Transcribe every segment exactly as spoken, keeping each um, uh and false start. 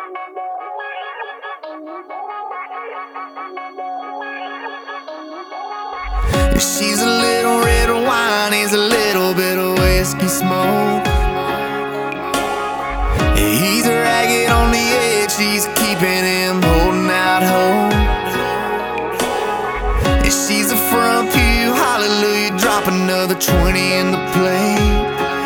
She's a little red wine, he's a little bit of whiskey smoke. He's ragged on the edge, she's keeping him holding out hope. She's a front pew, hallelujah, drop another twenty in the plate.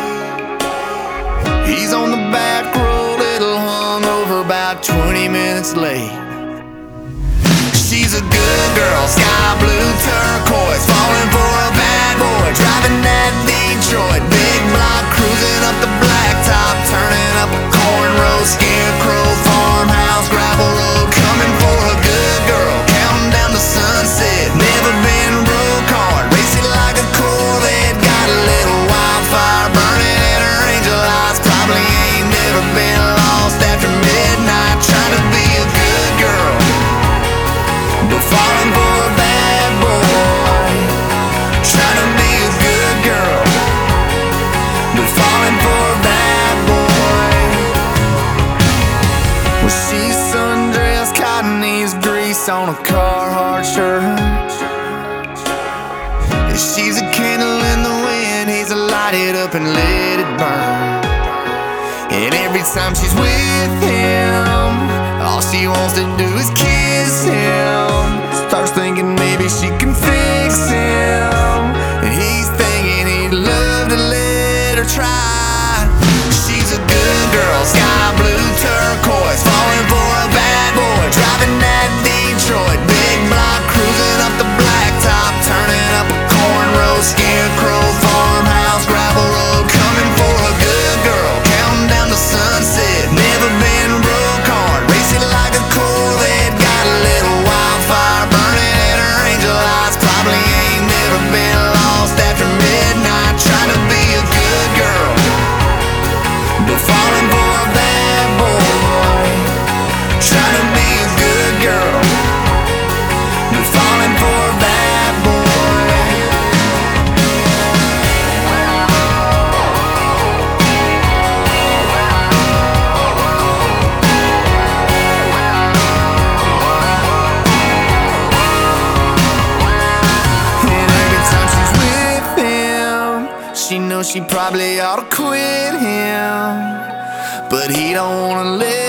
He's on the back row, little hungover, about twenty minutes late. She's a good girl, sky blue turquoise, falling for a bad boy, driving that Detroit. Big block, cruising up the blacktop, turning up a cornrow, scarecrow, farmhouse, gravel road. Coming for a good girl, counting down the sunset. Never been broke hard, racing like a Corvette. Got a little wildfire burning in her angel eyes. Probably ain't never been lost after midnight, trying to be a good girl, but falling for a bad boy. Trying to be a good girl, but falling for a bad boy. Well, she's sundressed, cotton ease grease on a Carhartt shirt. She's a candle in the wind, he's a light it up and let it burn. And every time she's with him, all she wants to do is kiss him. Starts thinking maybe she can fix him, and he's thinking he'd love to let her try. She's a good girl, sky blue turquoise, falling for a bad boy, driving that Detroit. Big block, cruising up the blacktop, turning up a cornrow, scarecrow, farmhouse, gravel road. Coming for a good girl, counting down the sunset. Never been broke hard, racing like a Corvette. Got a little wildfire burning in her angel eyes. Probably ain't never been lost after midnight, trying to be a good girl, but falling for a bad boy. Trying to be a good girl, but falling for a bad boy. And every time she's with him, she knows she probably ought to quit him, but he don't wanna let